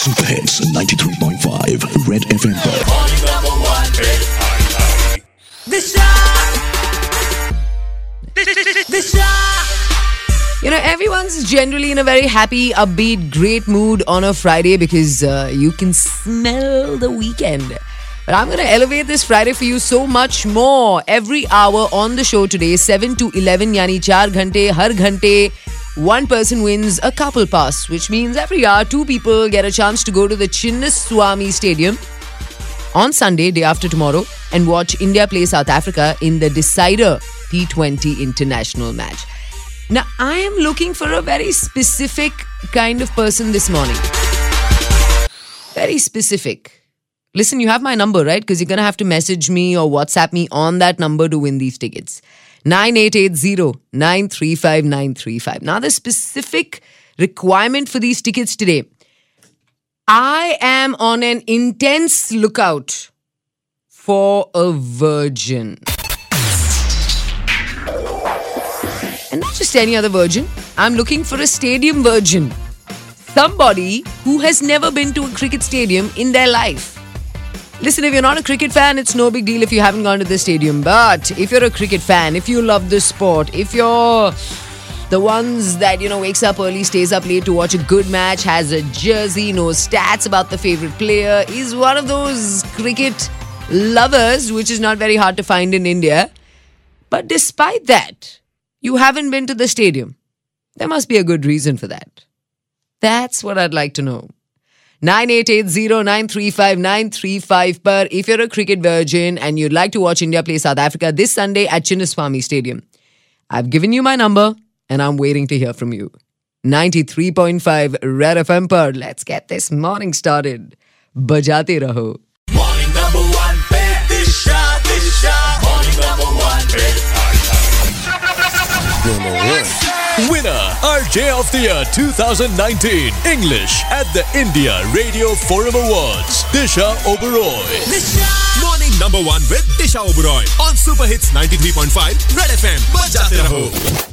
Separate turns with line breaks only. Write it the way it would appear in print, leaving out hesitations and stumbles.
Super hits 93.5 red FM पर।
You know, everyone's generally in a very happy, upbeat, great mood on a Friday because you can smell the weekend. But I'm going to elevate this Friday for you so much more. Every hour on the show today, 7 to 11, yani 4 ghante, har ghante, one person wins a couple pass, which means every hour, 2 people get a chance to go to the Chinnaswamy Stadium on Sunday, day after tomorrow, and watch India play South Africa in the decider T20 international match. Now, I am looking for a very specific kind of person this morning. Very specific. Listen, you have my number, right? Because you're going to have to message me or WhatsApp me on that number to win these tickets. 9880-935-935. Now, the specific requirement for these tickets today. I am on an intense lookout for a virgin. And not just any other virgin. I'm looking for a stadium virgin. Somebody who has never been to a cricket stadium in their life. Listen, if you're not a cricket fan, it's no big deal if you haven't gone to the stadium. But if you're a cricket fan, if you love the sport, if you're the ones that, wakes up early, stays up late to watch a good match, has a jersey, knows stats about the favorite player, is one of those cricket lovers, which is not very hard to find in India. But despite that, you haven't been to the stadium. There must be a good reason for that. That's what I'd like to know. 9880-935-935 पर if you're a cricket virgin and you'd like to watch India play South Africa this Sunday at Chinnaswamy Stadium. I've given you my number and I'm waiting to hear from you. 93.5 Red FM पर let's get this morning started. बजाते रहो.
Morning number 1 पे दिशा Morning number 1 पे
Winner, RJ of the Year 2019, English at the India Radio Forum Awards, Disha Oberoi.
Morning number 1 with Disha Oberoi on Super Hits 93.5 Red FM. बजाते रहो.